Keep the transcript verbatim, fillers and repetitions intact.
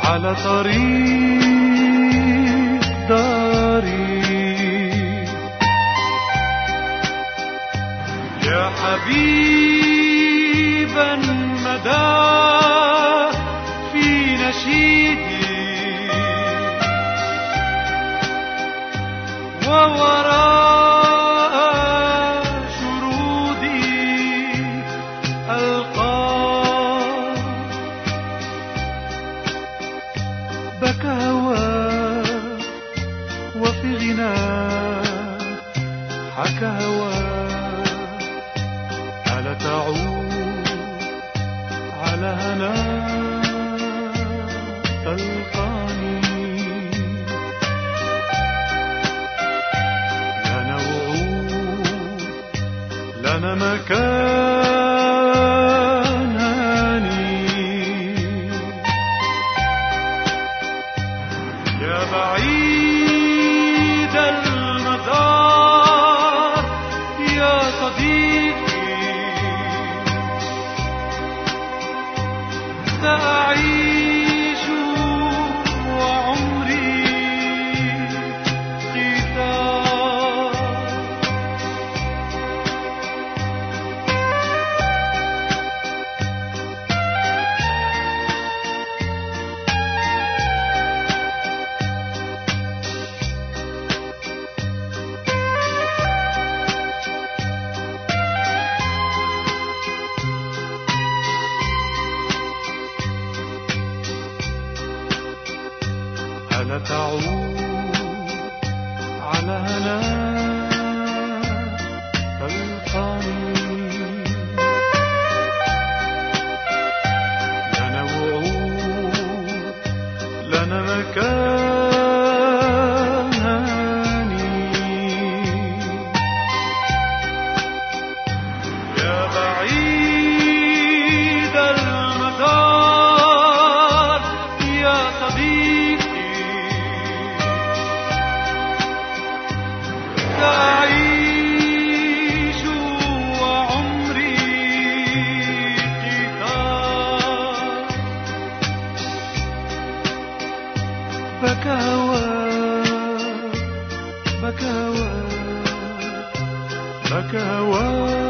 على طريق داري يا حبيبا مدى في نشيدي ووراء شرودي ألقاك بكى هواك وفي غناك حكى هواك ألا تعود على هناك تلقاني لنا وعود لنا مكان هاني يا بعيد المدار يا صديقي سأعيش وعمري قتال ألا تعود على هناك تلقاني لنا وعود لنا مكان هاني يا بعيد المدار يا صديقي أعيش وعمري قتال بكى هواك بكى هواك بكى هواك